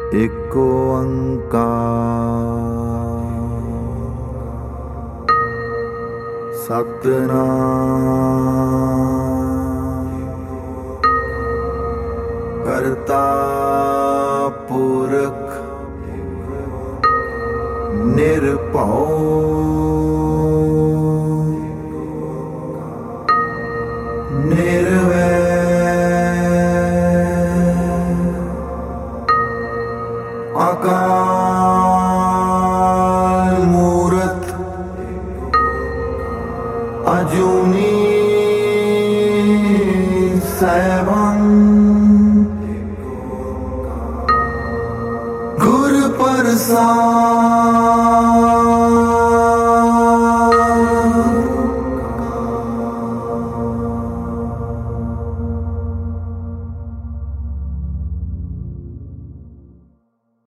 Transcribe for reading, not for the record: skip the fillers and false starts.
एको अंकार सतनाम करता पुरख निर्भौ निर्वैर अकाल मूरत अजूनी सैभं गुर प्रसाद